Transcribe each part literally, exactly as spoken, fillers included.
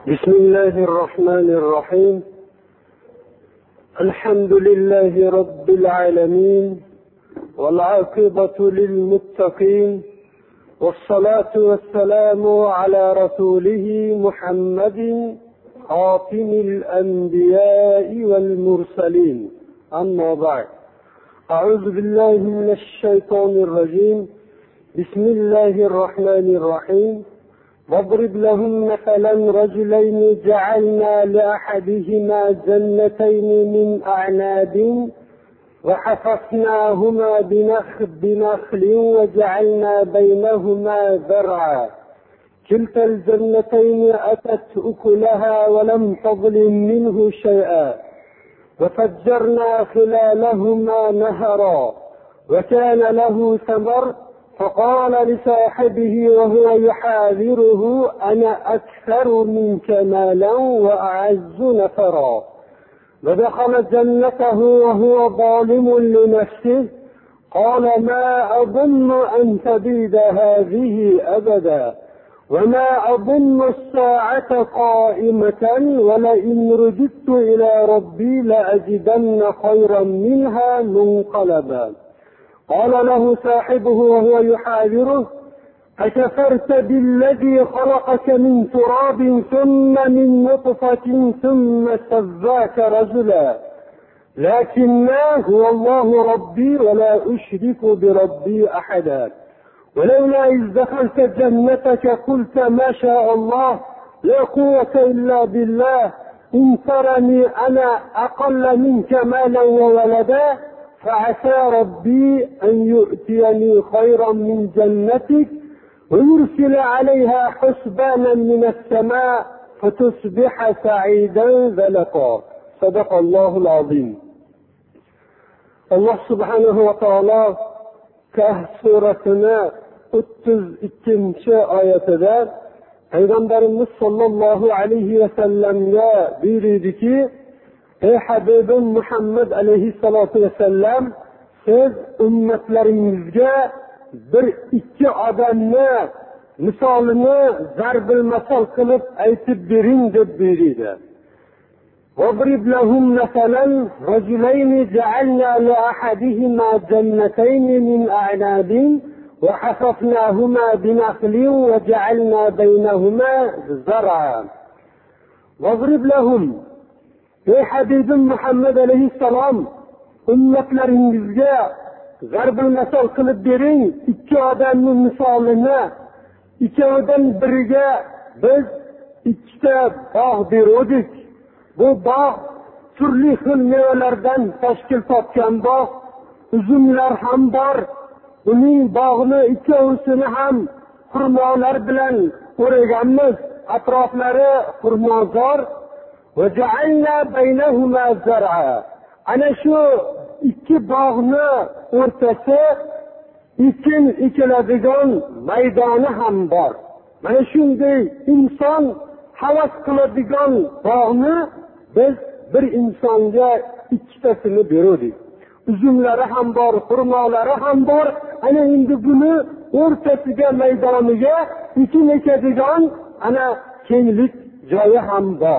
بسم الله الرحمن الرحيم. الحمد لله رب العالمين، والعاقبة للمتقين، والصلاة والسلام على رسوله محمد خاتم الأنبياء والمرسلين. أما بعد، أعوذ بالله من الشيطان الرجيم. بسم الله الرحمن الرحيم. واضرب لهم مثلا رجلين جعلنا لأحدهما جنتين من أعناب وحفظناهما بنخل وجعلنا بينهما زرعا كلتا الجنتين أتت أكلها ولم تظلم منه شيئا وفجرنا خلالهما نهرا وكان له ثمر فقال لصاحبه وهو يحاذره أنا أكثر منك مالا وأعز نفرا ودخل جنته وهو ظالم لنفسه قال ما أظن أن تبيد هذه أبدا وما أظن الساعة قائمة ولئن رددت إلى ربي لأجدن خيرا منها منقلبا. قال له صاحبه وهو يحاذره أكفرت بالذي خلقك من تراب ثم من نطفة ثم سواك رجلا لكن هو الله ربي ولا أشرك بربي أحدا ولولا إذ دخلت جنتك قلت ما شاء الله لا قوة إلا بالله إن ترني أنا أقل منك مالا وولدا فعسى ربي أن يؤتيني خيرا من جنتك ويرسل عليها حسبانا من السماء فتصبح سعيدا زلقا. صدق الله العظيم. الله سبحانه وتعالى Kahf surasini o'ttiz ikkinchi oyatida Payg'ambarimiz sollallohu alayhi va sallamga buyurdiki: ey Habibim Muhammad alayhissalatu vassalam, siz ummatlaringizga bir ikki odamni misolini zarbil masal qilib aytib bering deb buyurdi. واضرب لهم مثلا رجلين جعلنا لأحدهما جنتين من أعناب وحفظناهما بنخل وجعلنا بينهما زرعا. واضرب لهم ey Habibim Muhammad alayhissalom, ummatlaringizga zarbil masal qilib bering ikki odamning misolini. Ikkovidan biriga biz ikkita bog' berdik. Bu bog' turli xil mevalardan tashkil topgan bog', uzumlar ham bor. Uning bog'ini ikkovisini ham xurmolar bilan o'raganmiz. Atroflari xurmozor. وَجَعَلْنَا بَيْنَهُمَا زَرْعًا. Ana shu ikki bog'ni o'rtasi ekin ekiladigan maydoni ham bor. Mana shunday inson havas qiladigan bog'ni biz bir insonga ikkitasini berdik. Uzumlari ham bor, xurmolari ham bor. Ana endi buni o'rtasiga maydoniga ekin ekadigan ana kenglik joyi ham bor.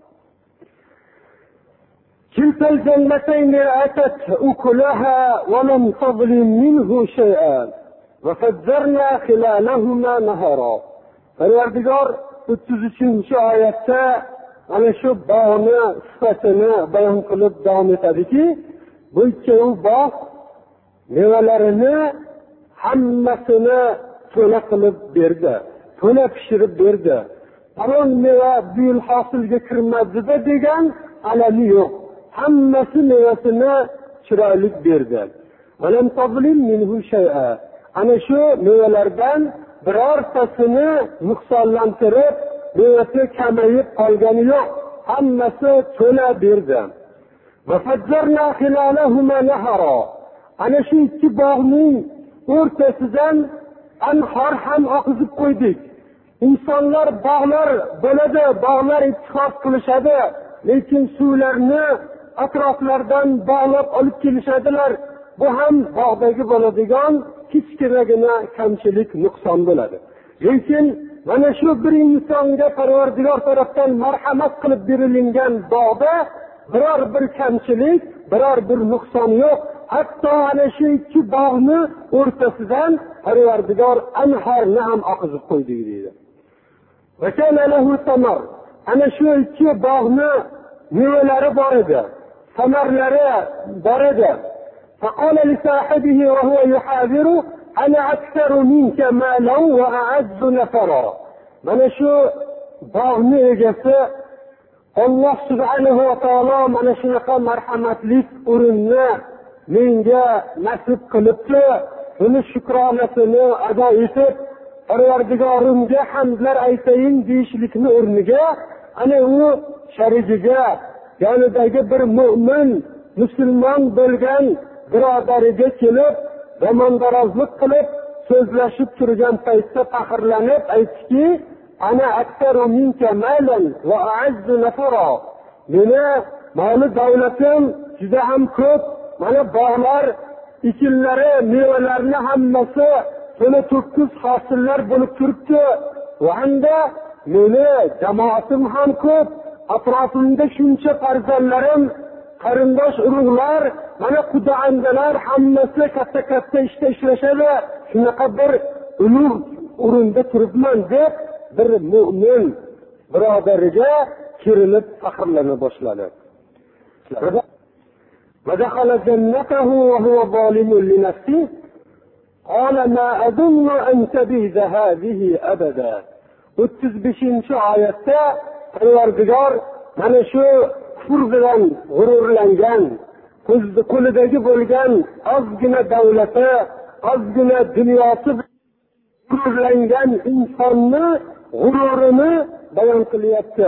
كلتا الجنتين أتت أكلها ولم تظلم منه شيئا وفجرنا خلالهما نهرا. Parvardigor o'ttiz uchinchi oyatda ana shu bog'ni sifatini bayon qilib davom etadiki, bu ikkovi bog' mevalarini hammasini to'la qilib berdi, to'la pishirib berdi. Falon meva bu yil hosilga kirmadida degan alami yo'q. Hammasi mevasini chiroyli berdi. Valam tazlim minhu shay'a. Ana shu mevalardan birortasini nuqsonlantirib, mevasi kamayib qolgani yo'q. Hammasi to'la berdi. Va fajjarna khilalahuma nahara. Ana shu ikki bog'ning o'rtasidan anhor ham oqizib qo'ydik. Insonlar bog'lar bo'ladi, bog'lar ittifoq qilishadi, lekin suvlarni atroflardan bog'lab olib kelishadilar. Bu ham bog'dagi bo'ladigan kichkinagina kamchilik, nuqson bo'ladi. Lekin mana shu bir insonga Parvardigor tomonidan marhamat qilib berilgan bog'da biror bir kamchilik, biror bir nuqson yo'q. Hatto ana shu ikki bog'ni o'rtasidan Parvardigor anharni ham oqizib qo'ydi deydi. Va kana lahu samar. Ana shu ikki bog'ni mevalari bor edi, samarlari bor edi. فقال لصاحبه وهو يحاذره أنا أكثر منك مالا وأعز نفرا. mana shu bog'ni egasi Alloh subhanahu va taolo mana shunaqa marhamatlik o'rinni menga nasib qilibdi. Buni shukronasini ado etib, Parvardigorimga hamdlar aytayin deyishlikni o'rniga ana u sharigiga, yonidagi bir mo'min, musulmon bo'lgan birodariga kelib, zamondarozlik qilib so'zlashib turgan paytda faxrlanib aytdiki, ana aktaru minka malan va a'azzu nafara. Meni moli davlatim juda ham ko'p, mana bog'lar, ekinlari, mevalarni hammasi to'la to'kis hosillar bo'lib turibdi. Va hamda meni jamoatim ham ko'p, atrofimda shuncha farzandlarim, qarindosh urug'lar, mana quda-andalar hammasi katta-katta ishda ishlashadi. Shunaqa bir ulug' o'rinda turibman deb bir mo'min birodariga kirilib faxrlana boshladi. ودخل جنته وهو ظالم لنفسه قال ما أظن أن تبيد هذه أبدا. o'ttiz beshinchi oyatda Parvardigor mana shu kufr bilan g'ururlangan, qo'lidagi bo'lgan ozgina davlati, ozgina dunyosi g'ururlangan insonni g'ururini bayon qilyapti.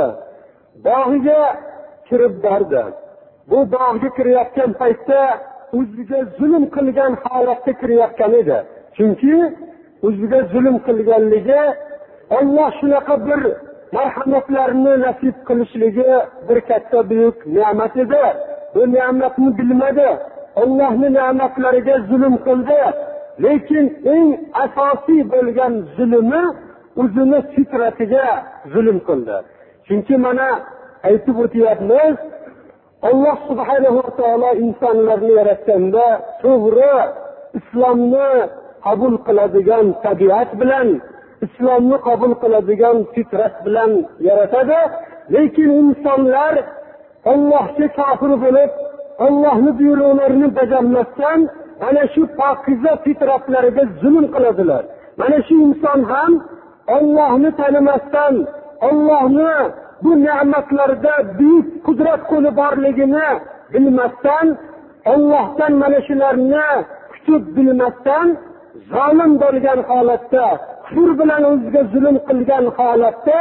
Bog'iga kirib bordi. Bu bog'ga kirayotgan paytda o'ziga zulm qilgan holatda kirayotgan edi. Chunki o'ziga zulm qilganligi Alloh shunaqa bir marhamatlarni nasib qilishligi bir katta buyuk ne'mat edi. Bu ne'matni bilmadi. Allohning ne'matlariga zulm qildi. Lekin eng asosiy bo'lgan zulmi o'zini fitratiga zulm qildi. Chunki mana aytib o'tyapmiz, Alloh subhanahu va taolo insonlarni yaratganda to'g'ri islomni qabul qiladigan tabiat bilan, islomni qabul qiladigan fitrat bilan yaratadi. Lekin insonlar Allohga kofir bo'lib, Allohning buyruqlarini bajarmasdan ana shu pokiza fitratlariga zulm qiladilar. Mana shu inson ham Allohni tanimasdan, Allohni bu ne'matlarda buyuk qudrat qo'li borligini bilmasdan, Allohdan mana shularni kutib bilmasdan zolim bo'lgan holatda, kufr bilan o'ziga zulm qilgan holatda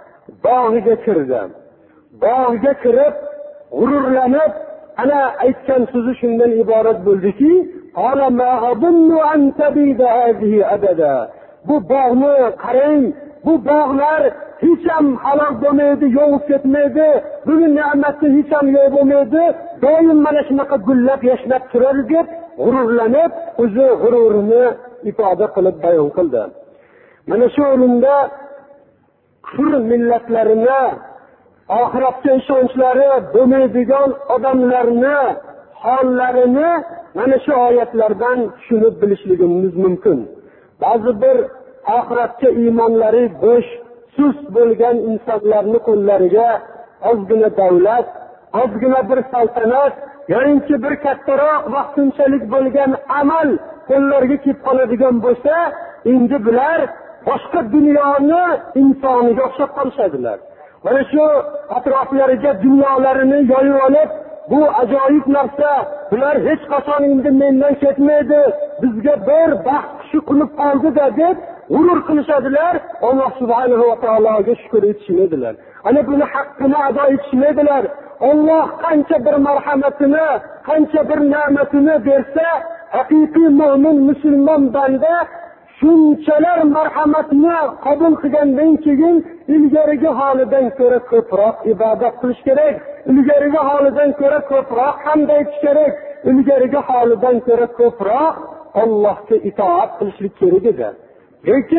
bog'iga kirdi. Bog'iga kirib g'ururlanib, ana aytgan so'zi shundan iborat bo'ldiki, qala ma azunnu an tabida hadhihi abada. Bu bog'ni qarang, bu bog'lar hech ham halol bo'lmaydi, yo'q ketmaydi. Bugun ne'matni hech ham yo'q bo'lmaydi. Doim mana shunaqa gullab yashnab turar deb g'ururlanib, o'zi g'ururini ifoda qilib bayon qildi. Mana shu o'rinda kufr millatlarini, oxiratga ishonchlari bo'lmaydigan odamlarni hollarini mana shu oyatlardan tushunib bilishligimiz mumkin. Ba'zi bir oxiratga iymonlari bo'sh, sust bo'lgan insonlarning qo'llariga ozgina davlat, ozgina bir saltanat, yoki bir kattaroq vaqtinchalik bo'lgan amal qo'llariga kelib qoladigan bo'lsa, endi bular boshqa dunyoni insoniga o'xshab qolishadilar. Mana shu atroflariga dunyolarini yoyib olib, bu ajoyib narsa, bular hech qachon endi mendan ketmaydi, bizga bir baxt shu qilib qoldi-da deb g'urur qilishadilar. Alloh subhanahu va taologa shukr etishmaydilar. Ana buni haqqini ado etishmaydilar. Alloh qancha bir marhamatini, qancha bir ne'matini bersa, haqiqiy mu'min musulmon banda shunchalar marhamatni qabul qilgandan keyin ilgarigi holidan ko'ra ko'proq ibodat qilish kerak, ilgarigi holidan ko'ra ko'proq hamd aytish kerak, ilgarigi holidan ko'ra ko'proq Allohga itoat qilishlik kerak edi. Lekin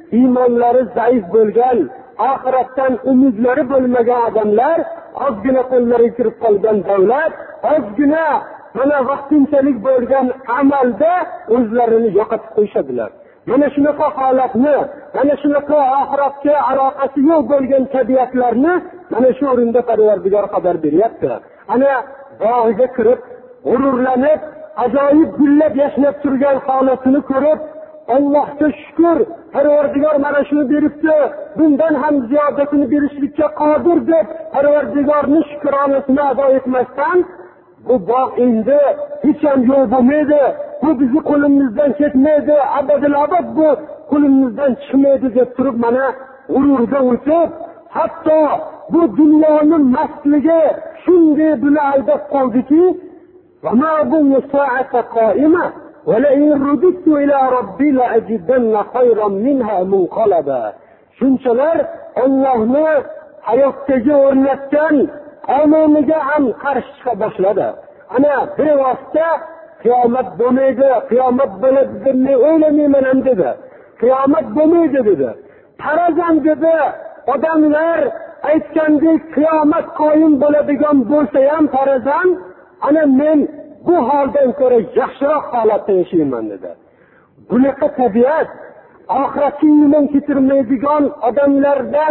iymonlari zaif bo'lgan, oxiratdan umidlari bo'lmagan odamlar, ozgina qo'llariga kirib qolgan davlat, ozgina mana vaqtinchalik bo'lgan amalda o'zlarini yo'qotib qo'yishadilar. Mana shunaqa holatni, mana shunaqa oxiratga aloqasi yo'q bo'lgan tabiatlarni mana shu o'rinda Parvardigor xabar beryapti. Ana bog'iga kirib, g'ururlanib, ajoyib gullab yashnab turgan holatini ko'rib, Allohga shukr, Parvardigor mana shuni beribdi, bundan ham ziyodatini berishlikka qodir deb Parvardigorning shukronasini ado etmasdan bu bog' endi hech ham yo'q bo'lmaydi, bu bizni qo'limizdan ketmaydi, abadil abad bu qo'limizdan chiqmaydi deb turib mana g'ururga o'tib, hatto bu dunyoning mastligi shunday buni aldab qoldiki, va ma bu so'ata qoima va la in rudittu ila robbi la ajidanna khayran minha munqalaba. Shunchalar Allohni hayotdagi o'rnatgan qonuniga ham qarshi chiqa boshladi. Ana bevosita qiyomat bo'lmaydi, qiyomat bo'ladi deb men o'ylamayman ham dedi. Qiyomat bo'lmaydi dedi. Farazan dedi, odamlar aytgandek qiyomat qoyim bo'ladigan bo'lsa ham farazan, ana men bu holdan ko'ra yaxshiroq holatda yashayman dedi. Bunaqa tabiat oxiratga iymon keltirmaydigan odamlardan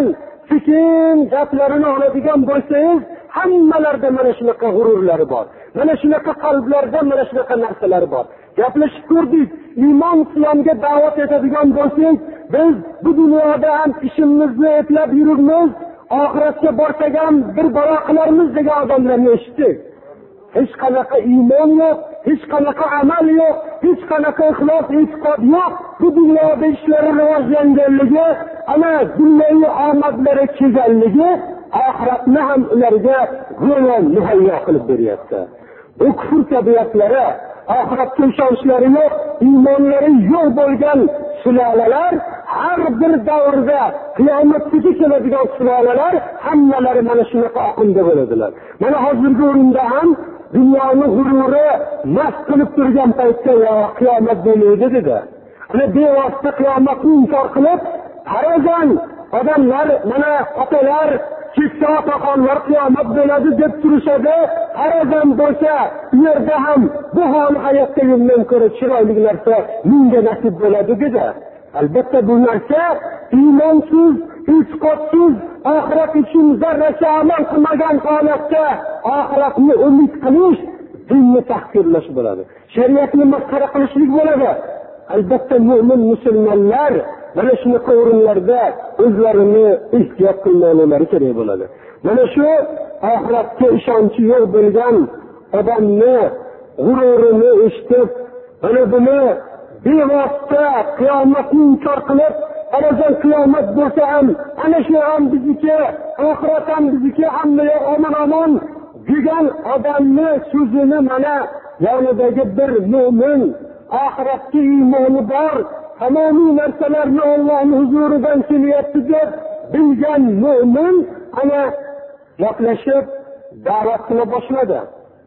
sekin gaplarini oladigan bo'lsangiz, hammalarda mana shunaqa g'ururlari bor. Mana shunaqa qalblarda mana shunaqa narsalar bor. Gaplashib ko'rdik, iymon islomga da'vat etadigan bo'lsak, biz bu dunyoda ham ishimizni eplab yuribmiz, oxiratga borsak ham bir balo qilarmiz degan odamlarni eshitdik. Hech qanaqa iymon yo'q, hech qanaqa amal yo'q, hech qanaqa ixlos, e'tiqod yo'q. Bu dunyoda ishlari rivojlanganligi, ana dunyoviy omadlari kelganligi oxiratni ham ularga go'yo muhayyo qilib beryapti. Bu kufr tabiatlari, oxiratga ishonchlari yo'q, iymonlari yo'q bo'lgan sulolalar har bir davrda qiyomatga keladigan sulolalar hammalari mana shunaqa oqimda bo'ladilar. Mana hozirgi o'rinda ham dunyoning g'ururi mast qilib turgan paytda qiyomat bo'lmaydi dedi. Ana bevosita qiyomatni inkor qilib, farazan odamlar mana otalar keksa otaxonlar qiyomat bo'ladi deb turishadi. Farazan bo'lsa, u yerda ham bu hol hayotda yurgan ko'ra chiroyli narsa menga nasib bo'ladi dedi. Albatta bu narsa iymonsiz, e'tiqodsiz, oxirat uchun zarracha amal qilmagan holatda oxiratni umid qilish, dinni tahqirlash bo'ladi. Shariatni masxara qilishlik bo'ladi. Albatta mu'min musulmonlar mana shunaqa o'rinlarda o'zlarini ehtiyot qilmoqlari kerak bo'ladi. Mana shu oxiratga ishonchi yo'q bo'lgan odamni g'ururini eshitib, mana buni bevosita qiyomatni inkor qilib, farazan qiyomat bo'lsa ham ana shu ham bizniki, oxirat ham bizniki, hamma omon-omon degan odamni so'zini mana yonidagi bir mu'min, oxiratga iymoni bor, tamomiy narsalarni Allohning huzuridan kelyapti deb bilgan mu'min ana gaplashib da'vat qila boshladi.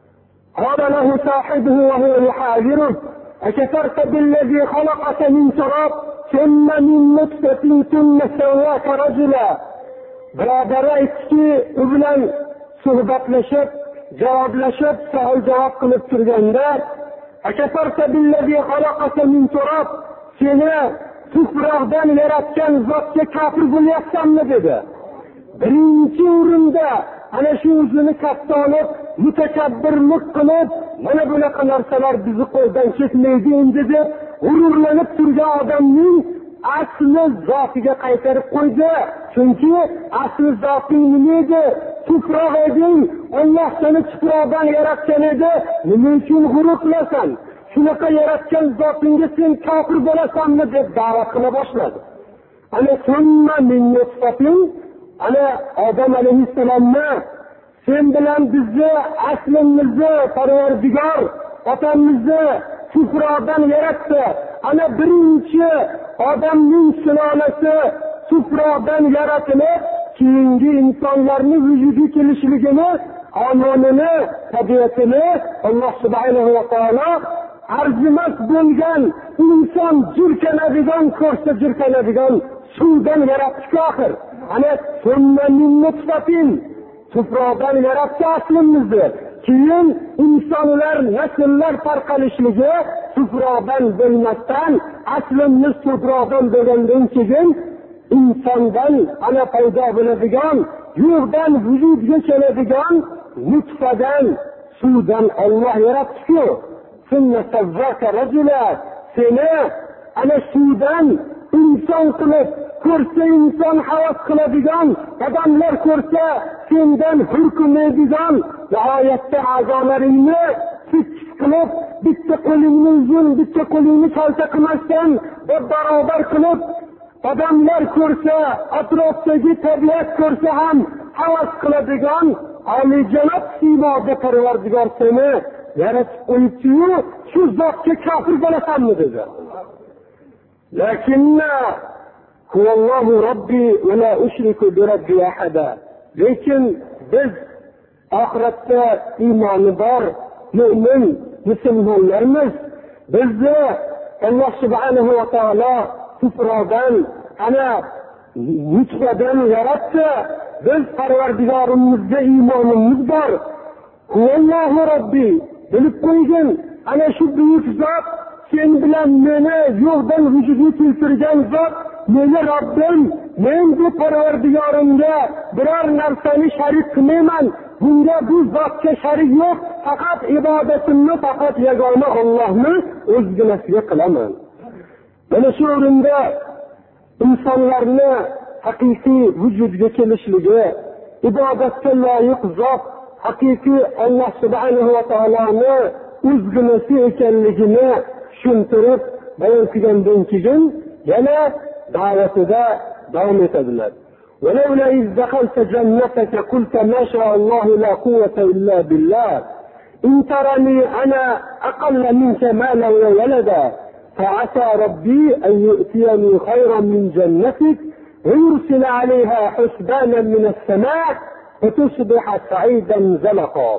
قال له صاحبه وهو يحاوره أكفرت بالذي خلقك من تراب ثم من نطفة ثم سواك رجلا. birodari aytdiki, u bilan suhbatlashib, javoblashib, savol javob qilib turganda, akafarta billazi xalaqaka min turab, seni tuproqdan yaratgan zotga kofir bo'lyapsanmi dedi. Birinchi o'rinda ana shu o'zini katta olib, mutakabbirlik qilib, mana bunaqa narsalar bizni qo'ldan ketmaydi endi deb g'ururlanib turgan odamning asli zotiga qaytarib qo'ydi. Chunki asli zoting nima edi? Tuproq eding, Alloh seni tuproqdan yaratgan edi, nima uchun g'urur qilasan? Shunaqa yaratgan zotingga sen kofir bo'lasanmi deb da'vat qila boshladi. Ana summa min nutfatin, ana Odam alayhissalomni sen bilan bizni aslimizni Parvardigor otamizni tuproqdan yaratdi. Ana birinchi odamning sulolasi tuproqdan yaratilib, keyingi insonlarning vujudiga kelishligini, qonunini, tabiatini Alloh subhanahu va taolo arzimas bo'lgan inson jirkanadigan, ko'rsa jirkanadigan suvdan yaratdik oxir. Ana summa min nutfatin, tuproqdan yaratdi aslimizni. Keyin insonlar nasllar tarqalishligi tuproqdan bo'lmasdan, aslimiz tuproqdan bo'lgandan keyin insondan ana paydo bo'ladigan, yo'qdan vujudga keladigan nutfadan, suvdan Alloh yaratdi-ku. Sunna savvaka rajula, seni ana suvdan inson qilib, ko'rsa inson havas qiladigan, odamlar ko'rsa sendan hurkmaydigan, nihoyatda a'zolaringni sikkis qilib, bitta qo'lingni uzun, bitta qo'lingni kalta qilmasdan barobar qilib, odamlar ko'rsa, atrofdagi tabiat ko'rsa ham havas qiladigan oliyjanob siymoda Parvardigor seni yaratib qo'yibdi-yu, shu zotga kofir bo'lasanmi dedi. Lakinna huvallohu robbi va la ushriku bi robbi ahada. Lekin biz oxiratda iymoni bor mo'min musulmonlarmiz. Bizni Alloh subhanahu va taolo tuproqdan, ana nutfadan yaratdi. Biz Parvardigorimizga iymonimiz bor. Huvallohu robbi, bilib qo'ygin, ana shu buyuk zot sen bilan meni yo'qdan vujudga keltirgan zot meni Robbim. Men bu Parvardigorimga biror narsani sharik qilmayman. Bunga bu zotga sharik yo'q. Faqat ibodatimni faqat yagona Allohni o'zginasiga qilaman. Mana shu o'rinda insonlarni haqiqiy vujudga kelishligi, ibodatga loyiq zot haqiqiy Alloh subhanahu va taoloni o'zginasi ekanligini tushuntirib bayon qilgandan keyin yana da'vatida davom etadilar. ولولا إذ دخلت جنتك قلت ما شاء الله لا قوة إلا بالله إن ترني أنا أقل منك مالا وولدا فعسى ربي أن يؤتيني خيرا من جنتك ويرسل عليها حسبانا من السماء فتصبح سعيدا زلقا.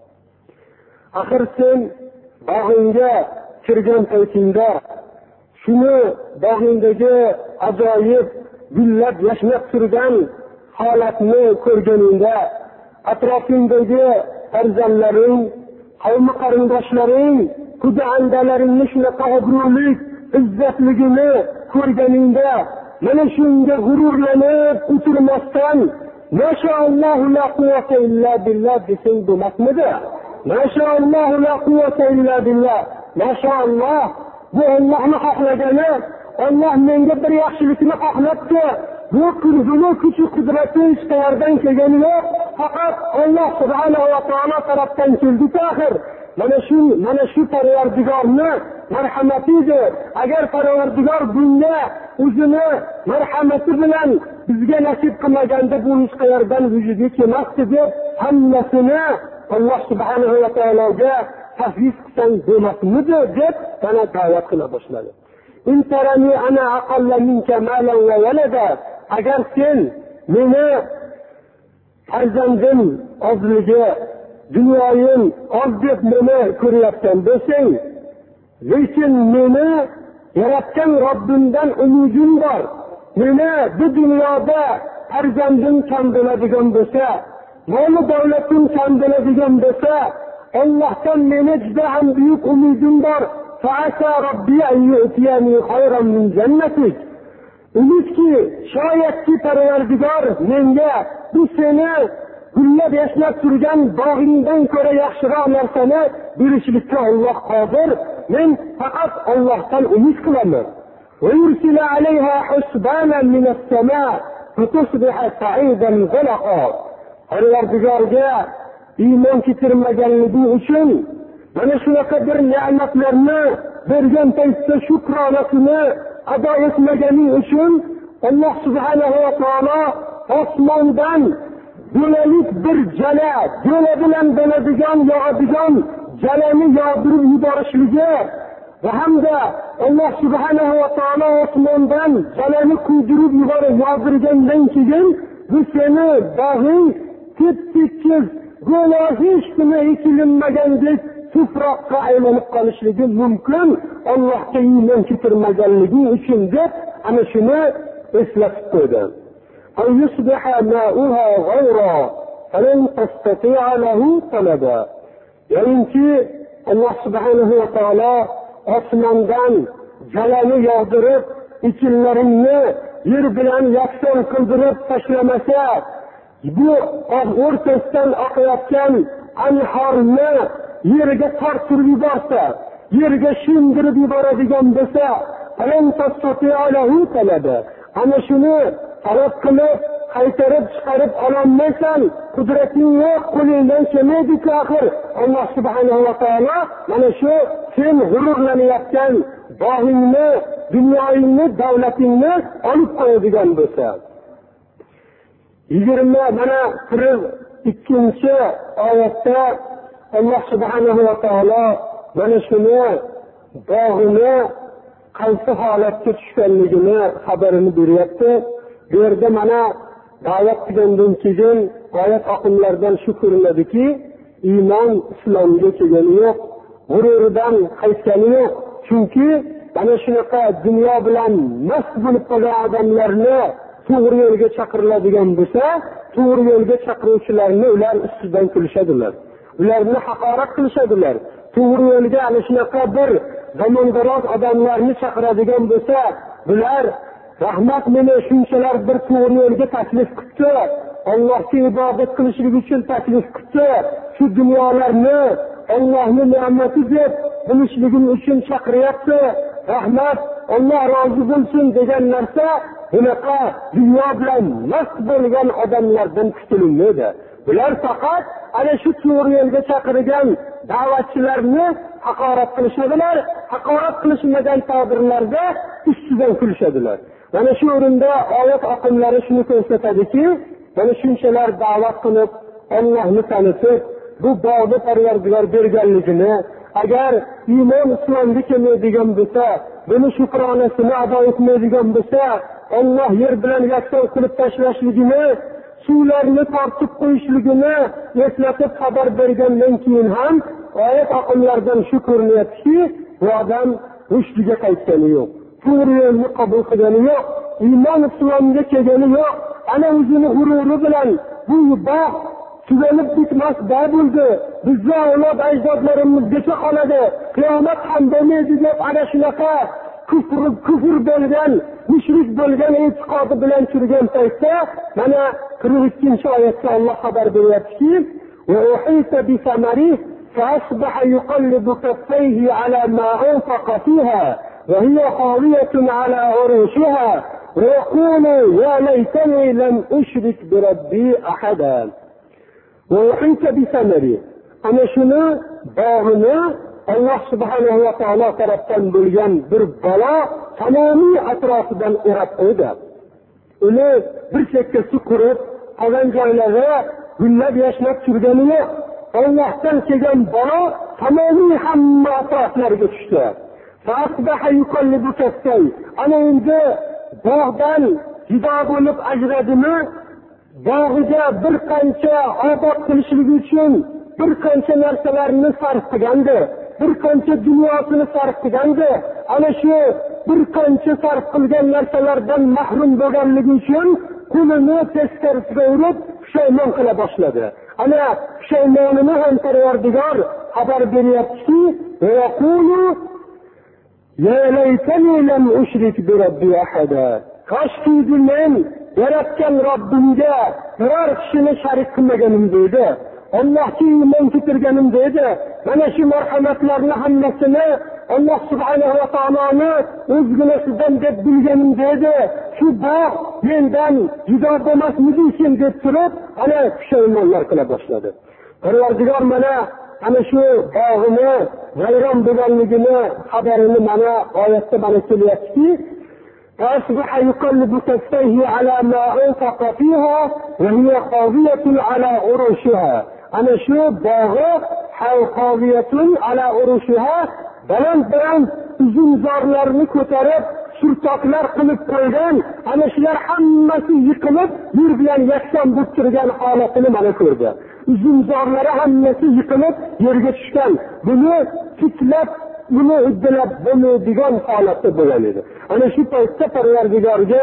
آخر سن باغنجا kirgan paytingda shuni bog'ingdagi ajoyib gullab yashnab turgan holatni ko'rganingda atrofingdagi farzandlaring, qavm qarindoshlaring, quda-andalaringni shunaqa obro'lik, izzatligini ko'rganingda mana shunga g'ururlanib o'tirmasdan Mashallohu la quwwata illa billah desang bo'lmasmidi? Mashallohu la quwwata illa billah. Mashalloh, bu Allohning xohlagani, Alloh menga bir yaxshilikni xohlabdi. Bu kurzuni kuch qudrati hech qayerdan kelgani yo'q, faqat Alloh subhanahu va taolo tarafdan keldi axir. Mana shu mana shu Parvardigorni marhamatidir. Agar Parvardigor bunga o'zini marhamati bilan bizga nasib qilmaganda bu hech qayerdan vujudga kelmasdi deb hammasini Alloh subhanahu va taologa tafviz qilsang bo'lmasmidi deb yana da'vat qila boshladi. Intarani ana aqalla minka malan va walada. Agar sen meni farzandim ozligi, dunyoyim oz deb meni ko'ryapsan bo'lsang, lekin meni yaratgan Robbimdan umidim bor. Meni bu dunyoda farzandim kam bo'ladigan bo'lsa, mol davlatim kam bo'ladigan bo'lsa, Allohdan meni juda ham buyuk umidim bor. Fa'asa robbi an yu'tiyani khayran min jannatik. Umidki, shoyatki Parvardigor menga bu seni gullab yashnab turgan bog'ingdan ko'ra yaxshiroq narsani berishlikka Alloh qodir. Men faqat Allohdan umid qilaman. Va yursila alayha husbanan min as-samaa fatusbiha sa'idan zalaqa. Parvardigorga iymon keltirmaganligi uchun mana shunaqa bir ne'matlarni bergan paytda shukronasini ado etmaganing uchun Alloh subhanahu va taolo osmondan bo'lalik bir jala, jala bilan bo'ladigan yog'adigan jalani yog'dirib yuborishligi va hamda Alloh subhanahu va taolo osmondan jalani quydirib yuborib yog'dirgandan keyin bu seni bog'ing tep-tekis go'yo hech nima ekilinmagandek tuproqqa aylanib qolishligi mumkin. Allohga iymon keltirmaganligi uchun deb ana shuni eslatib qo'ydi. أو يصبح ماؤها غورا فلن تستطيع له طلبا. Ya'niki Alloh subhanahu va taolo osmondan jalani yog'dirib, ekinlaringni yer bilan yakson qildirib tashlamasa, bu o'rtasidan oqayotgan anhorni yerga tortib yuborsa, yerga shindirib yuboradigan bo'lsa, ana shuni talab qilib qaytarib chiqarib ololmaysan, qudrating yo'q, qo'lingdan kelmaydi-ku axir. Alloh subhanahu va taolo mana shu sen g'ururlanayotgan bog'ingni, dunyoingni, davlatingni olib qo'yadigan bo'lsa. yigirma mana qirq ikkinchi oyatda Alloh subhanahu va taolo mana shuni bog'ini qaysi holatga tushganligini xabarini beryapti. Bu yerda mana da'vat qilgandan keyin oyat oqimlaridan shu ko'rinadiki, iymon islomga kelgani yo'q, g'ururidan qaytgani yo'q. Chunki mana shunaqa dunyo bilan mast bo'lib qolgan odamlarni to'g'ri yo'lga chaqiriladigan bo'lsa, to'g'ri yo'lga chaqiruvchilarni ular ustidan kulishadilar. Ularni haqorat qilishadilar. To'g'ri yo'lga ana shunaqa bir zamondaroz odamlarni chaqiradigan bo'lsa, bular rahmat meni shunchalar bir to'g'ri yo'lga taklif qildi, Allohga ibodat qilishlik uchun taklif qildi, shu dunyolarni Allohning ne'mati deb bilishligim uchun chaqiryapti, rahmat, Alloh rozi bo'lsin degan narsa bunaqa dunyo bilan mast bo'lgan odamlardan kutilmaydi. Bular faqat ana shu to'g'ri yo'lga chaqirgan da'vatchilarni haqorat qilishadilar, haqorat qilishmagan taqdirlarda ustidan kulishadilar. Mana shu o'rinda oyat oqimlari shuni ko'rsatadiki, mana shunchalar da'vat qilib, Allohni tanitib, bu bog'ni Parvardigor berganligini, agar iymon islomga kelmaydigan bo'lsa, buni shukronasini ado etmaydigan bo'lsa, Alloh yer bilan yakson qilib tashlashligini, suvlarni tortib qo'yishligini eslatib xabar bergandan keyin ham oyat oqimlaridan shu ko'rinyaptiki, bu odam rushdiga qaytgani yo'q, to'g'ri yo'lni qabul qilgani yo'q, iymon islomga kelgani yo'q. Ana o'zini g'ururi bilan bu bog' tugalib bitmas bog' bo'ldi, bizga avlod ajdodlarimizgacha qoladi, qiyomat ham bo'lmaydi deb ana shunaqa kufr kufr bo'lgan, mushrik bo'lgan e'tiqodi bilan turgan paytda mana qirq ikkinchi oyatda Alloh xabar beryaptiki, va uhita bi samari فأصبح يقلب كفيه على ما أنفق فيها وهي خاوية على عروشها ويقول يا ليتني لم أشرك بربي أحدا. وأحيط بثمره أنا شنو باغنا الله سبحانه وتعالى tarafdan bo'lgan bir balo tamomiy atrofidan o'rab qo'ydi. Uni bir chekkasi qurib, qolgan joylari gullab yashnab turgani yo'q. Allohdan kelgan balo tamomiy hamma atroflariga tushdi. Fa'asbaha yuqallibu kaffay. Ana endi bog'dan judo bo'lib ajradimi, bog'iga bir qancha obod qilishlik uchun bir qancha narsalarni sarf qilgandi, bir qancha dunyosini sarf qilgandi. Ana shu bir qancha sarf qilgan narsalardan mahrum bo'lganligi uchun qo'lini teskarisiga urib pushaymon qila boshladi. Ana pushaymonini ham Parvardigor xabar beryaptiki, yaqulu ya laytani lam ushrik bi robbi ahada. Koshki men yaratgan Robbimga biror kishini sharik qilmaganim deydi. Allohga iymon keltirganim deydi. Mana shu marhamatlarni hammasini Alloh subhanahu va taoloni o'zginasidan deb bilganim deydi. Shu bog' mendan judo bo'lmasmikin deb turib, ana pushaymonlar qila boshladi. Parvardigor mana ana shu bog'ini vayron bo'lganligini xabarini mana oyatda mana kelyaptiki, فأصبح يقلب كفيه على ما أنفق فيها وهي خاوية على عروشها. أنا شو باغ خاوية على عروشها baland baland uzun zorlarni ko'tarib surtoqlar qilib qo'ygan, ana shular hammasi yiqilib yer bilan yakson bo'lib turgan holatini mana ko'rdi. Uzun zorlari hammasi yiqilib yerga tushgan. Buni tiklab, buni uddalab bo'lmaydigan holatda bo'lgan edi. Ana shu paytda Parvardigorga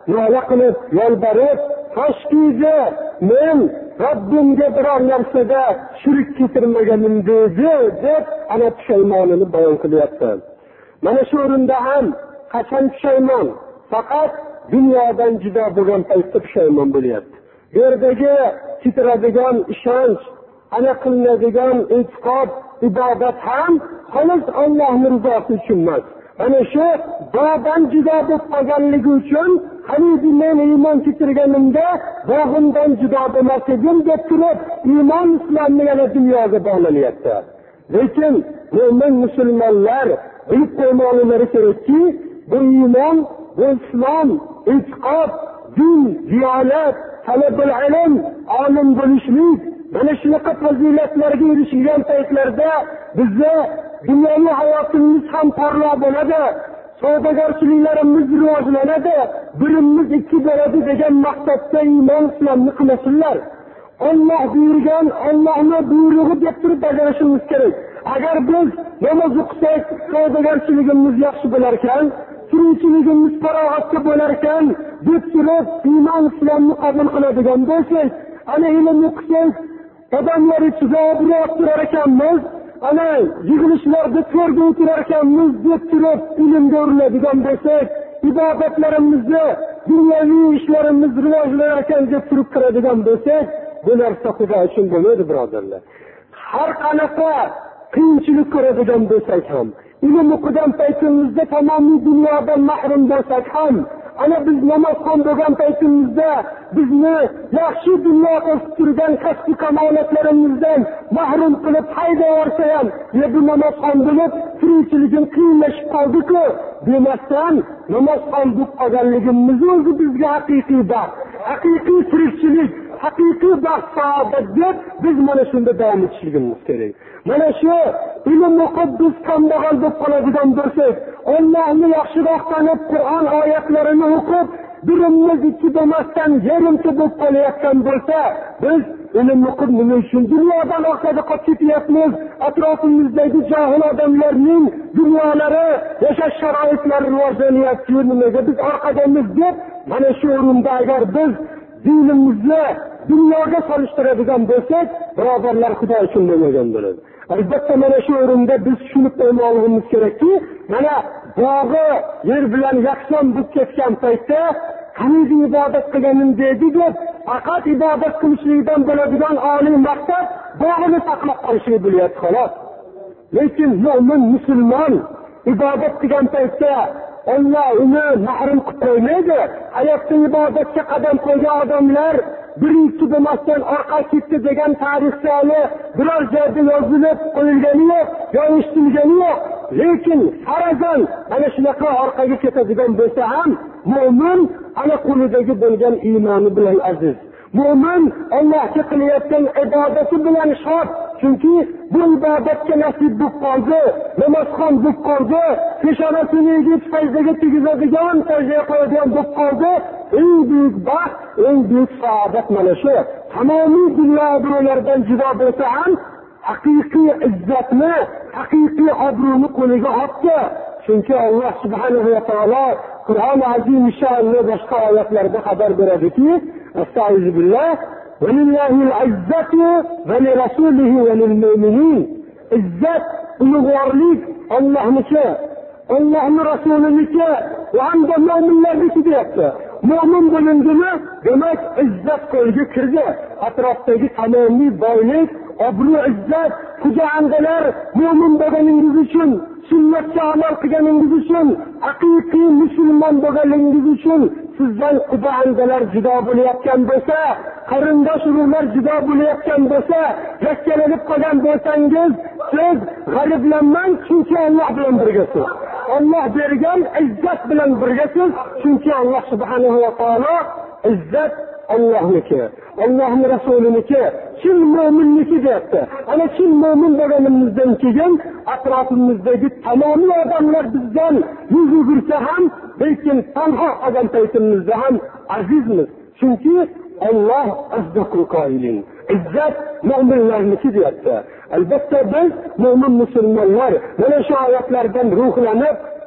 nola qilib yolborib, toshkiydi men Rabbimga biror narsada shirk keltirmaganim dedi deb ana pushaymonini bayon qilyapti. Mana shu o'rinda ham qachon pushaymon? Faqat dunyodan judo bo'lgan paytda pushaymon bo'lyapti. Bu yerdagi titradigan ishonch, ana qilinadigan e'tiqod, ibodat ham xolos Allohning rizosi uchun emas. Ana shu bog'dan judo bo'lib qolganligi uchun Haligi men iymon keltirganimda bog'imdan judo bo'lmasligim deb turib, iymon islomni yana dunyoga bog'lanyapti. Lekin mo'min musulmonlar bilib qo'ymoqlari kerakki, bu iymon, bu islom, e'tiqod, din, ziyorat, talabul ilm, olim bo'lishlik, mana shunaqa fazilatlarga erishgan paytlarda bizni dunyoviy hayotimiz ham porloq bo'ladi. Savdogarchiliklarimiz rivojlanadi, birimiz ikki bo'ladi degan maqsadda iymon islomni qilasizlar. Alloh buyurgan, Allohning buyrug'i deb turib bajarishimiz kerak. Agar biz namoz o'qisak, savdogarchiligimiz yaxshi bo'lar ekan, tirikchiligimiz farog'atga bo'lar ekan, deb turib iymon islomni qabul qiladigan bo'lsak, ana ilm o'qisak, odamlar ichida obro'li turar ekanmiz, ana yig'ilishlarda to'rga o'tirar ekanmiz deb turib ilmga uriladigan bo'lsak, ibodatlarimizni, dunyoviy ishlarimiz rivojlanar ekan deb turib qiladigan bo'lsak, bu narsa Xudo uchun bo'lmaydi, birodarlar. Har qanaqa qiyinchilik ko'radigan bo'lsak ham, ilm o'qigan paytimizda tamomiy dunyodan mahrum bo'lsak ham, ana biz namozxon bo'lgan paytimizda bizni yaxshi dunyo qilib turgan kasb kamolatlarimizdan mahrum qilib haydab yuborsa ham, bu namozxon bo'lib tirikchiligim qiyinlashib qoldi-ku demasdan, namozxon bo'lib qolganligimiz o'zi bizga haqiqiy baxt, haqiqiy tirikchilik, haqiqiy baxt, saodat deb biz mana shunda davom etishligimiz kerak. Mana shu ilm o'qib biz kambag'al bo'lib qoladigan bo'lsak, Allohni yaxshiroq tanib, Qur'on oyatlarini o'qib, birimiz ikki bo'lmasdan yarimta bo'lib qolayotgan bo'lsa, biz ilm o'qib nima uchun dunyodan orqada qolib ketyapmiz? Atrofimizdagi johil odamlarning dunyolari, yashash sharoitlari rivojlanyapti, nimaga biz orqadamiz deb, mana shu o'rinda agar biz dinimizni dunyoga solishtiradigan bo'lsak, birodarlar, Xudo uchun bo'lmagan bo'ladi. Albatta mana shu o'rinda biz tushunib qo'ymoqligimiz kerakki, mana bog'i yer bilan yakson bo'lib ketgan paytda qanday ibodat qilganim dedi deb, faqat ibodat qilishlikdan bo'ladigan oliy maqsad bog'ini saqlab qolishlik bo'lyapti, xolos. Lekin mo'min musulmon ibodat qilgan paytda Alloh uni mahrum qilib qo'ymaydi. Hayotda ibodatga qadam qo'ygan odamlar birinchi bo'lmasdan orqa ketdi degan tarixchani biror joyda yozilib qo'yilgani yo'q, yo eshitilgani yo'q. Lekin farazan ana shunaqa orqaga ketadigan bo'lsa ham, mo'min ana qo'lidagi bo'lgan iymoni bilan aziz. Mo'min Allohga qilayotgan ibodati bilan shod. Chunki bu ibodatga nasib bo'lib qoldi, namozxon bo'lib qoldi, peshonasini yigit sajdaga tegizadigan, sajdaga qo'yadigan bo'lib qoldi. Eng buyuk baxt, eng buyuk saodat mana shu. Tamomiy dunyo obro'laridan judo bo'lsa ham, haqiqiy izzatni, haqiqiy obro'ni qo'liga oldi. Chunki Alloh subhanahu va taolo Qur'on azim sha'ni boshqa oyatlarda xabar beradiki, Astagfirullah, "Valillahil izzatu va li rasulihi va lil mu'minin." Izzat, ulug'vorlik Allohniki, Allohning rasuliniki va hamda mu'minlarniki deyapti. Mo'min bo'lindimi, demak izzat qo'lga kirdi. Atrofdagi tamomiy boylik, obro' izzat, xujoandalar mo'min bo'lganingiz uchun, sunnatga amal qilganingiz uchun, haqiqiy musulmon bo'lganingiz uchun sizdan xujoandalar judo bo'layotgan bo'lsa, qarindosh urug'lar judo bo'layotgan bo'lsa, yakkalanib qolgan bo'lsangiz, siz g'ariblanmang, chunki Alloh bilan birgasiz. Alloh bergan izzat bilan birgasiz, chunki Alloh subhanahu va taolo izzat Allohniki, Allohning rasuliniki, chin mo'minniki deyapti. Ana chin mo'min bo'lganimizdan keyin atrofimizdagi tamomiy odamlar bizdan yuz o'girsa ham, lekin tanho qolgan paytimizda ham azizmiz. Chunki Alloh azdaqul qoilin. Izzat mo'minlarniki deyapti. Albatta biz mo'min musulmonlar mana shu oyatlardan ruhlanib,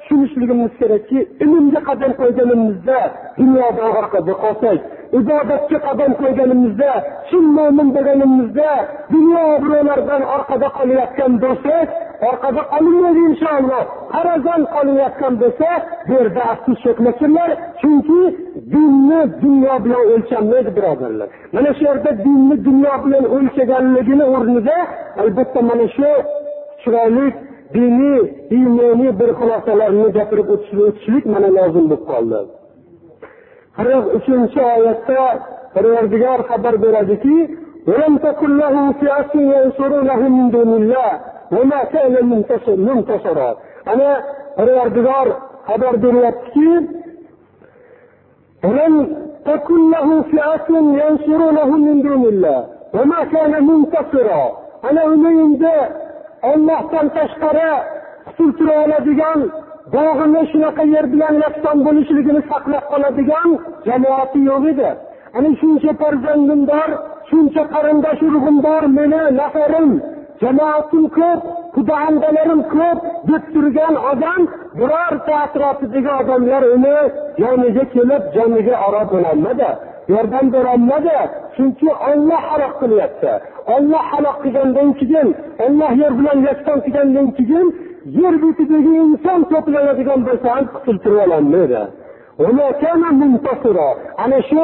tushunishligimiz kerakki, ilmga qadam qo'yganimizda dunyodan orqada qolsak, ibodatga qadam qo'yganimizda, chin mo'min deganimizda dunyo obro'laridan orqada qolayotgan bo'lsak, orqada qolinmaydi inshaalloh. Qarazan qolayotgan bo'lsa, bu yerda afsus chekmasinlar, chunki dinni dunyo bilan o'lchanmaydi, birodarlar. Mana shu yerda dinni dunyo bilan o'lchaganligini o'rnida albatta mana shu chiroyli diniy, iymoniy bir xulosalarni gapirib o'tishlik mana lozim bo'lib qoldi. qirq uchinchi oyatda Parvardigor xabar beradiki, "Walam takun lahu fi'atun yansurunahu min dunillah wa ma kana muntasira." Ana Parvardigor xabar beryaptiki, "Walam takun lahu fi'atun yansurunahu min dunillah wa ma kana muntasira." Ana umida Allohdan tashqari qutultira oladigan, dog'ini shunaqa yer bilan yakson bo'lishligini saqlab qoladigan jamoati yo'q edi. Ana shuncha farzandim bor, shuncha qarindosh urug'im bor, meni nafarim, jamoatim ko'p, xudoandalarim ko'p deb turgan odam birorta atrofidagi odamlar uni yoniga kelib joniga oro bo'lolmadi, yordam berolmadi. Chunki Alloh halok qilyapti. Alloh halok qilgandan keyin, Alloh yer bilan yakson qilgandan keyin yer betidagi inson to'planadigan bo'lsa ham qutultirib ololmaydi. Ona kana muntasira. Ana shu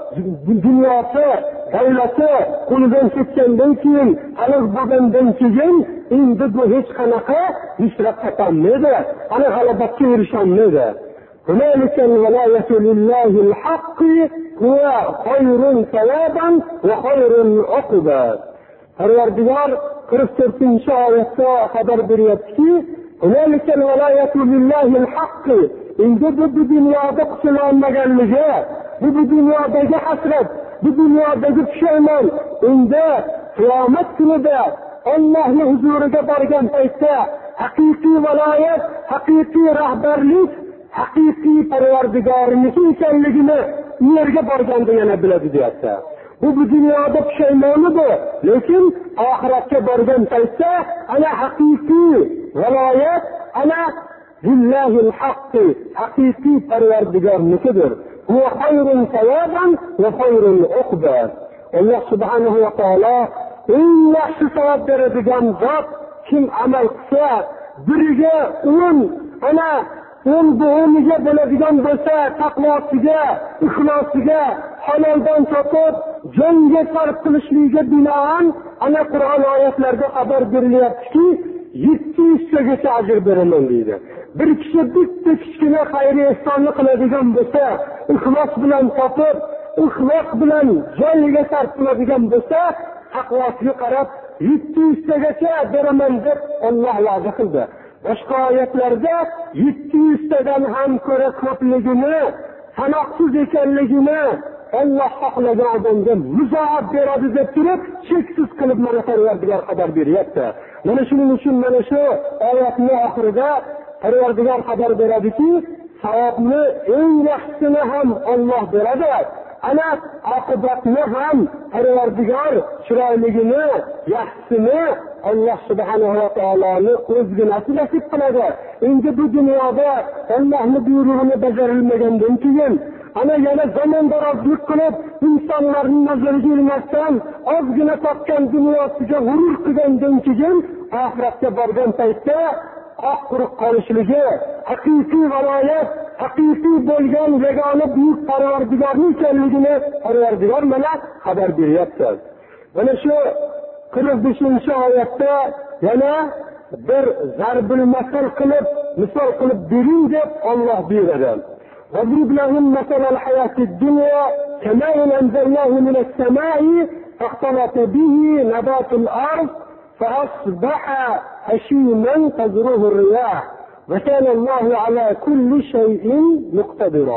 dunyosi, davlati qo'lidan ketgandan keyin, halok bo'lgandan keyin endi bu hech qanaqa ishlab topolmaydi. Ana g'alabatga erisholmaydi. هنالك الولاية لله الحق هو خير ثوابا وخير عقبا. Parvardigor qirq to'rtinchi oyatda xabar beryaptiki, "هنالك الولاية لله الحق." Endi bu dunyoda qutilolmaganligi, bu dunyodagi hasrat, bu dunyodagi pushaymon, endi qiyomat kunida Allohning huzuriga borgan paytda haqiqiy viloyat, haqiqiy rahbarlik, haqiqiy Parvardigorniki ekanligini yerga borganda yana biladi deyapti. Bu bu dunyoda pushaymoni bu, lekin oxiratga borgan paytda ana haqiqiy viloyat, ana lillahil haqqi, haqiqiy Parvardigornikidir. Bu xayrun savoban va xayrun uqba. Alloh subhanahu va taolo eng yaxshi savob beradigan zot, kim amal qilsa, biriga o'n, ana o'n bo'g'iniga bo'ladigan bo'lsa, taqvosiga, ixlosiga, haloldan topib, jonga sarf qilishligiga binoan ana Qur'on oyatlarida xabar berilyaptiki, yetti yuztagacha ajr beraman deydi. Bir kishi bitta kichkina xayriy ehsonni qiladigan bo'lsa, ixlos bilan topib, ixlos bilan jonga sarf qiladigan bo'lsa, taqvosiga qarab yetti yuztagacha beraman deb Alloh va'da qildi. Boshqa oyatlarda yetti yuztadan ham ko'ra ko'pligini, sanoqsiz ekanligini Alloh xohlagan odamga muzoab beradi deb turib, cheksiz qilib mana Parvardigor xabar beryapti. Mana shuning uchun mana shu oyatning oxirida Parvardigor xabar beradiki, savobni eng yaxshisini ham Alloh beradi. Ana oqibatni ham Parvardigor chiroyligini, yaxshisini Alloh subhanahu va taoloni o'zginasi nasib qiladi. Endi bu dunyoda Allohning buyrug'ini bajarilmagandan keyin ana yana zamondarozlik qilib, insonlarning nazariga ilmasdan ozgina topgan dunyosiga g'urur qilgandan keyin oxiratga borgan paytda oq quruq qolishligi, haqiqiy viloyat, haqiqiy bo'lgan yagona buyuk Parvardigorning ekanligini Parvardigor mana xabar beryapti. Mana shu qirq beshinchi oyatda yana bir zarbul masal qilib, misol qilib bering deb Alloh buyuradi. وَضْرِبْ لَهُمْ مَثَلَ الْحَيَاةِ الدُّنْيَا كَمَاءٍ أَنزَلْنَاهُ مِنَ السَّمَاءِ فَاخْتَلَطَ بِهِ نَبَاتُ الْأَرْضِ فَأَصْبَحَ هَشِيمًا تَذْرُهُ الرِّيَاحُ وَكَانَ اللَّهُ عَلَى كُلِّ شَيْءٍ مُقْتَدِرًا.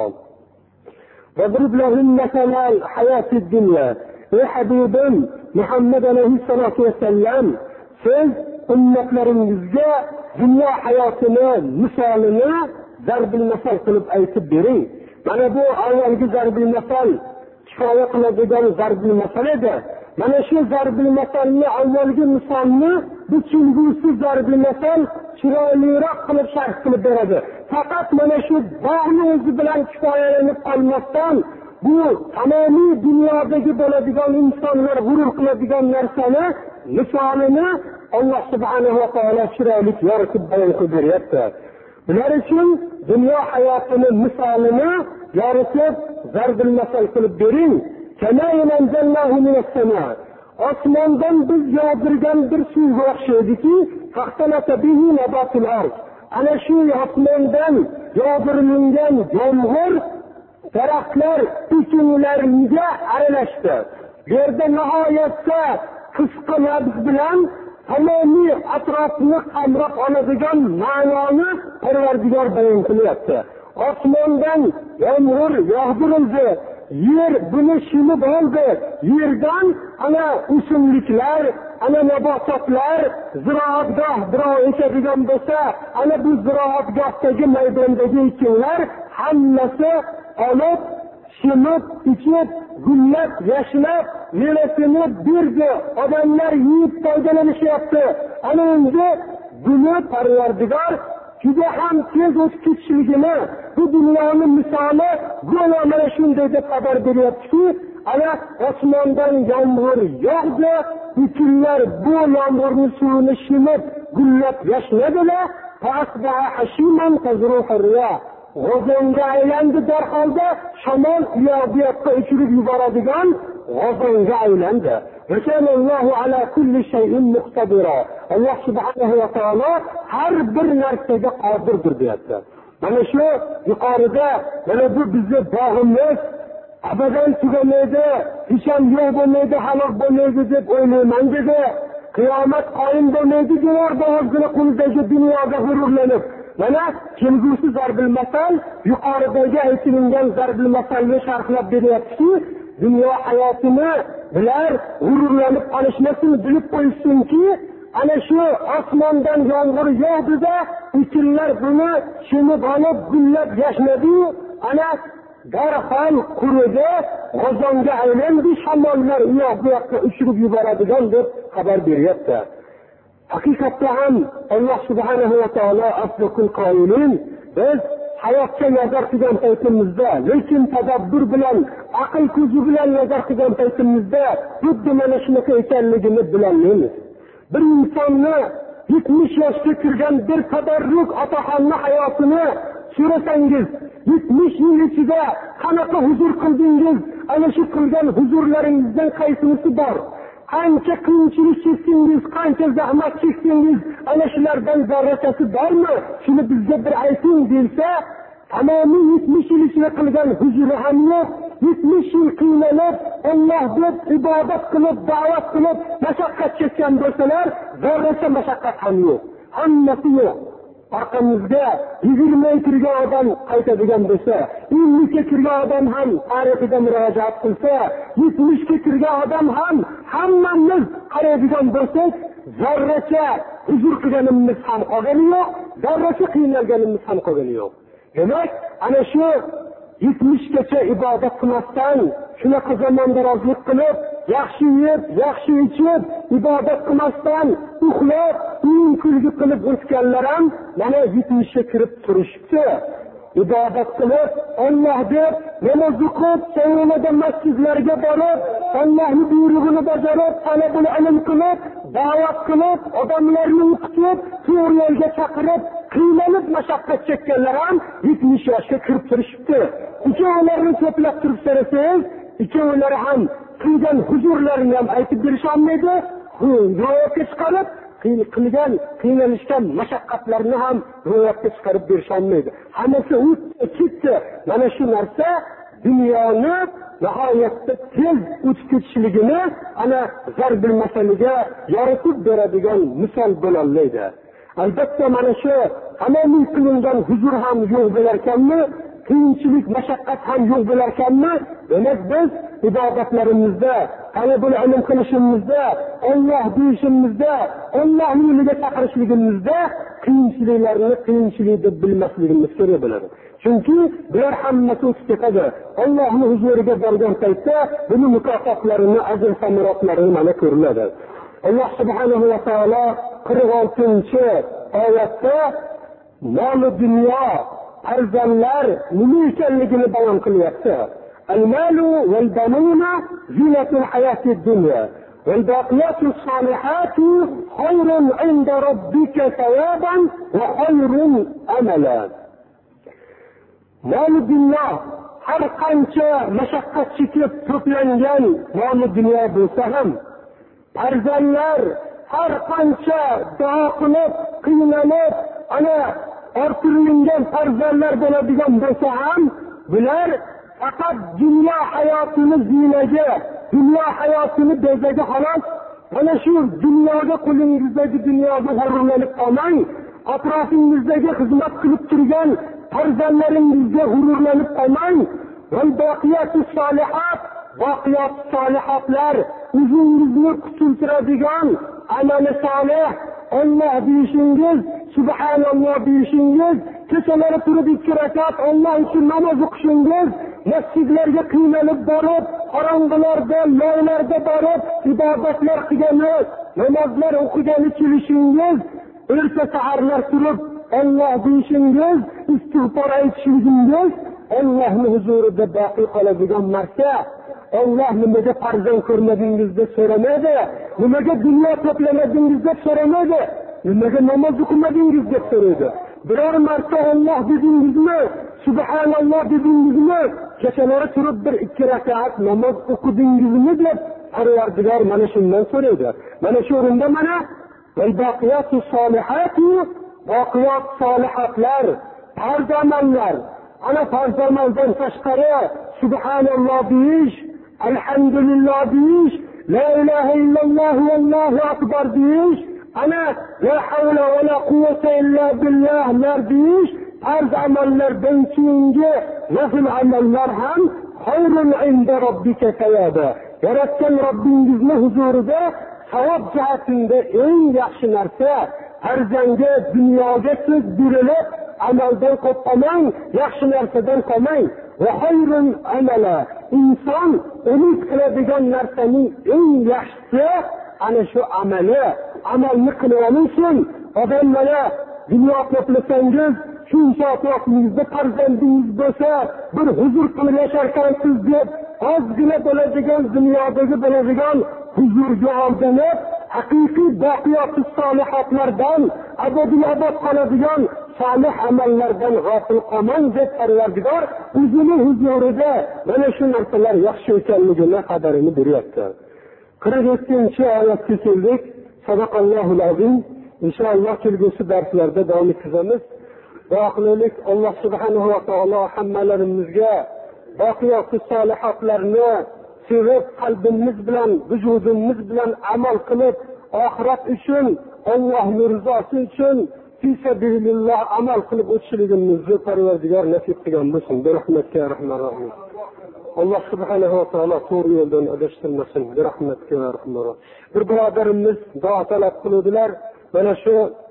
وَضْرِبْ لَهُمْ مَثَلَ الْحَيَاةِ الدُّنْيا. Ey Habibim Muhammad aleyhissalatu vesselam, siz ümmetleringizge dünya hayatını, misalini zarbil masal qilib aytib bering. Mana bu avvalgi zarbil masal kifoya qiladigan zarbil masal edi. Mana shu zarbil masalni, avvalgi misolni bu kelgusi zarbil masal chiroyliroq qilib sharh qilib beradi. faqat mana shu bog'ni o'zi bilan kifoyalanib qolmasdan bu tamomiy dunyodagi bo'ladigan insonlar g'urur qiladigan narsani misolini Alloh subhanahu va taolo chiroyli yoritib bayon qilib beryapti. Bular uchun dunyo hayotini misolini yoritib zarbil masal qilib bering. Osmondan biz yog'dirgan bir suvga o'xshaydiki, ana shu osmondan yog'dirilgan yomg'ir daraxtlar ekinlariga aralashdi. Bu yerda nihoyatda qisqa lafz bilan tamomiy atrofni qamrab oladigan ma'noni Parvardigor bayon qilyapti. Osmondan yomg'ir yog'dirildi, yer buni shimib oldi. Yerdan ana o'simliklar, ana nabototlar, ziroatgoh birov ekadigan bo'lsa, ana bu ziroatgohdagi maydondagi ekinlar hammasi olib, shimib, ichib, gullab, yashnab, mevasini berdi. Odamlar yeyib foydalanishyapti. Ana endi buni Parvardigor juda ham tez o'tib ketishligini, bu dunyoning misoli go'yo mana shunday deb xabar beryaptiki, ana osmondan yomg'ir yog'di, ekinlar bu yomg'irning suvini shimib, gullab yashnadilar. G'ozonga aylandi, darholda shamol uyoq-bu yoqqa uchirib yuboradigan g'ozonga aylandi. Allohu ala kulli shay'in muqtadira. Alloh subhanahu va taolo har bir narsaga qodirdir deyapti. Mana shu yuqorida mana bu bizning bog'imiz abadan tugamaydi, hech ham yo'q bo'lmaydi, halok bo'lmaydi deb o'ylayman dedi. Qiyomat qoyim bo'lmaydi deyordi o'zini qo'lidagi dunyoga g'ururlanib. Mana kelgusi zarbil masal yuqoridagi aytilgan zarbil masalni sharhlab beryapti. Dunyo hayotini bilar g'ururlanib qolishmasin, bilib qo'ysinki, ana shu osmondan yomg'ir yog'di-da, ekinlar buni shimib olib, gullab yashnadi. Ana darhol quridi, g'ozonga aylandi, shamollar uyoq-bu yoqqa uchirib yuboradigan deb xabar beryapti. Haqiqatda ham Alloh subhanahu va taolo asliqul qoilin biz hayotga nazar qilgan paytimizda, lekin tadabbur bilan, aql ko'zi bilan nazar qilgan paytimizda xuddi mana shunaqa ekanligini bilamiz. Bir insonni yetmish yoshga kirgan bir tadarruk otaxonni hayotini so'rasangiz, yetmish yil ichida qanaqa huzur qildingiz, ana shu qilgan huzurlaringizdan qaysinisi bor? Qancha qiyinchilik chekdingiz, qancha zahmat chekdingiz, ana shulardan zarrachasi bormi? Shuni bizga bir ayting desa, tamomiy yetmish yil ichida qilgan huzuri ham yo'q. yetmish yil qiynalib, Alloh deb ibodat qilib, da'vat qilib, mashaqqat chekkan bo'lsalar, zarracha mashaqqat ham yo'q. Hammasi yo'q. Orqamizga yigirma kirgan odam qaytadigan bo'lsa, ellik kirgan odam ham tarixiga murojaat qilsa, yetmish kirgan odam ham hammamiz qaraydigan bo'lsak, zarracha huzur qilganimiz ham qolgani yo'q, zarracha qiynalganimiz ham qolgani yo'q. Demak, ana shu yetmishgacha ibodat qilmasdan, shunaqa zamondarozlik qilib, yaxshi yeb, yaxshi ichib, ibodat qilmasdan, uxlab, uning kulgi qilib o'tganlar ham mana yetmishga kirib turishibdi. Ibodat qilib, Alloh deb namoz o'qib, so'ngra masjidlarga borib, Allohning buyrug'ini bajarib, talabul ilm qilib, da'vat qilib, odamlarni o'qitib, to'g'ri yo'lga chaqirib, qiynalib mashaqqat chekkanlar ham yetmish yoshga kirib turishibdi. Ikkovlarini to'plab turib so'rasangiz, ikkovlari ham qilgan huzurlarini ham aytib berisholmaydi, ro'yobga chiqarib qilgan qiynalishgan mashaqqatlarni ham ro'yobga chiqarib berisholmaydi. Hammasi o'tdi, ketdi. Mana shu narsa dunyoni nihoyatda tez o'tib ketishligini ana zarbil masaliga yoritib beradigan misol bo'la oladi. Albatta mana shu tamomiy qilingan huzur ham yo'q bo'larkanmi, qiyinchilik, mashaqqat ham yo'q bo'larkanmi? Demak biz ibodatlarimizda, talabul ilm qilishimizda, Alloh deyishimizda, Alloh yo'liga chaqirishligimizda qiyinchiliklarni qiyinchilik deb bilmasligimiz kerak bo'ladi. Chunki bular hammasi o'tib ketadi. Allohning huzuriga borgan paytda buning mukofotlarini, ajr samarotlarini mana ko'riladi. Alloh subhanahu va taolo qirq oltinchi oyatda mol dunyo farzandlar nima ekanligini bayon qilyapti. Al-malu val banuna zinatul hayatid dunya val baqiyatus solihatu khayrun 'inda robbika thawaban va khayrun amala. Mol dunyo har qancha mashaqqat chekib to'plangan mol dunyo bo'lsa ham, farzandlar har qancha duo qilib, qiynalib, ana orttirilgan farzandlar bo'ladigan bo'lsa ham, bular faqat dunyo hayotini zinaga, dunyo hayotini bezaga xolos, mana shu dunyoga qo'lingizdagi dunyoga g'ururlanib qolmang, atrofingizdagi xizmat qilib turgan farzandlaringizga g'ururlanib qolmang. Val baqiyatus solihat, baqiyat solihatlar o'zingizni quturtiradigan amali solih, Alloh deyishingiz, subhanalloh deyishingiz, kechalari turib ikki rakat Alloh uchun namoz o'qishingiz, masjidlarga qiynalib borib, qorong'ilarda, loylarda borib ibodatlar qilganingiz, namozlar o'qigani kelishingiz, erta saharlar turib Alloh deyishingiz, istig'for aytishingiz, Allohning huzurida boqi qoladigan narsa. Alloh nimaga farzand ko'rmadingiz deb so'ramaydi, nimaga dunyo to'plamadingiz deb so'ramaydi, nimaga namoz o'qimadingiz deb so'raydi. Biror marta Alloh dedingizmi, subhanalloh dedingizmi, kechalari turib bir ikki rakat namoz o'qidingizmi deb Parvardigor mana shundan so'raydi. Mana shu o'rinda mana val baqiyatus solihatu, baqiyat solihatlar, farz amallar, ana farz amaldan tashqari subhanalloh deyish, alhamdulillah deyish, la ilaha illalloh vallohu akbar deyish, ana la havla va la quvvata illa billah deyish, farz amallardan keyingi nafl amallar ham khayrun 'inda robbika thawaban. Yaratgan Robbingizni huzurida savob jihatida eng yaxshi narsa farzandga dunyoga so'z berilib, amaldan qo'rqmang, yaxshi narsadan qolmang. Va khayrun amala, inson umid qiladigan narsaning eng yaxshisi ana shu amali. Amalni qilib olsin. Odam mana dunyo to'plasangiz, shuncha atrofingizda farzandingiz bo'lsa, bir huzur qilib yasharkansiz deb, ozgina bo'ladigan dunyodagi bo'ladigan huzurga oldanib, haqiqiy baqiyatus solihatlardan, abadiy abad qoladigan solih amallardan g'ofil qolmang deb Parvardigor o'zining huzurida mana shu narsalar yaxshi ekanligini xabarini beryapti. qirq yettinchi oyatga keldik. Sadaqallohul azim. Inshaalloh kelgusi darslarda davom ettiramiz. Duo qilaylik, Alloh subhanahu va taolo hammalarimizga baqiyatus solihatlarni sevib, qalbimiz bilan, vujudimiz bilan amal qilib, oxirat uchun, Allohning rizosi uchun fi sabilillah amal qilib o'tishligimizni Parvardigor nasib qilgan bo'lsin. Rahmatga rahmat rahim. Alloh subhanahu va taolo to'g'ri yo'ldan adashtirmasin. Rahmatga rahmat. Bir birodarimiz duo talab qildilar. Mana shu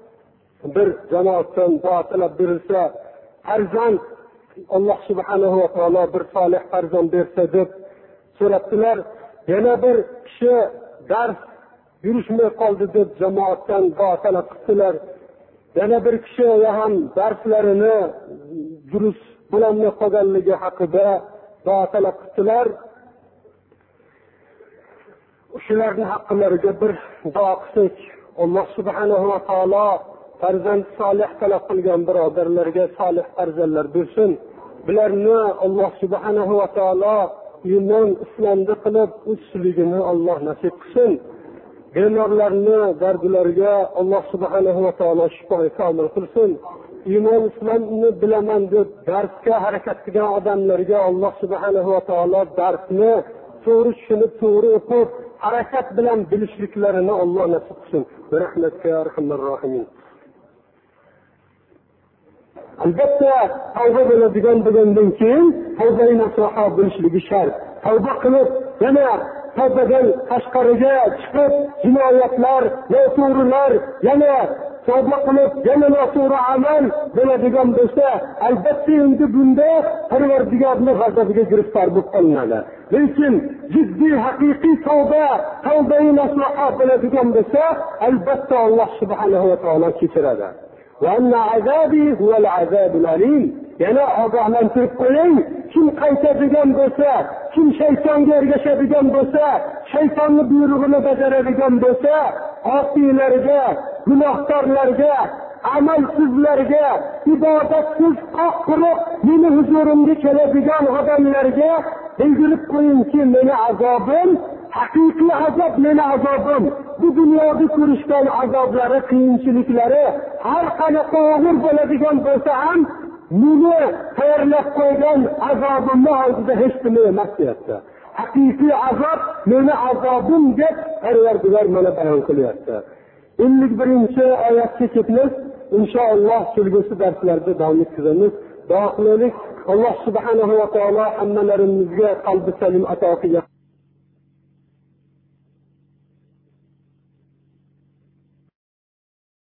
bir jamoatdan duo talab berilsa, farzand Alloh subhanahu va taolo bir solih farzand bersa deb so'rabdilar. Yana bir kishi dars yurishmay qoldi deb jamoatdan duo talab qildilar. Yana bir kishi ham darslarini durust bo'lmay qolganligi haqida duo talab qildilar. Shularning haqqilariga bir duo qilsak, Alloh subhanahu va taolo farzand solih talab qilgan birodarlarga solih farzandlar bersin. Bularni Alloh subhanahu va taolo iymon islomda qilib o'sishligini Alloh nasib qilsin. Bemorlarni dardlariga Alloh subhanahu va taolo shifo kamol qilsin. Iymon islomni bilaman deb darsga harakat qilgan odamlarga Alloh subhanahu va taolo darsni to'g'ri tushunib, to'g'ri o'qib, harakat bilan bilishliklarini Alloh nasib qilsin. Rahmatga arhamar rohimin. Albatta, tavba bo'ladigan bo'lgandan keyin tavbai nasuha bo'lishligi shart. Tavba qilib, yana tavbadan tashqariga chiqib, jinoyatlar, noto'g'rilar, yana tavba qilib, yana noto'g'ri amal bo'ladigan bo'lsa, albatta endi bunda Parvardigorning g'azabiga giriftor bo'lib qolinadi. Lekin jiddiy haqiqiy tavba, tavbai nasuha bo'ladigan bo'lsa, albatta Alloh subhanahu va taolo kechiradi. وأن عذابي هو العذاب الأليم. yana ogohlantirib qo'ying. Kim qaytadigan bo'lsa, kim shaytonga ergashadigan bo'lsa, shaytonning buyrug'ini bajaradigan bo'lsa, osiylarga, gunohkorlarga, amalsizlarga, ibodatsiz qoq quruq meni huzurimga keladigan odamlarga bildirib qo'yingki, meni azobim haqiqiy azob, meni azobim. Bu dunyoda ko'rishgan azoblari, qiyinchiliklari har qanaqa og'ir bo'ladigan bo'lsa ham meni tayyorlab qo'ygan azobimni oldida hech nima emas deyapti. Haqiqiy azob meni azobim deb Parvardigor mana bayon qilyapti. ellik birinchi oyatga ketamiz. İnşallah kelgusi darslarda davom ettiramiz. Duo qilaylik. Alloh subhanahu va taolo hammalarimizga qalbi salim ato qilsin.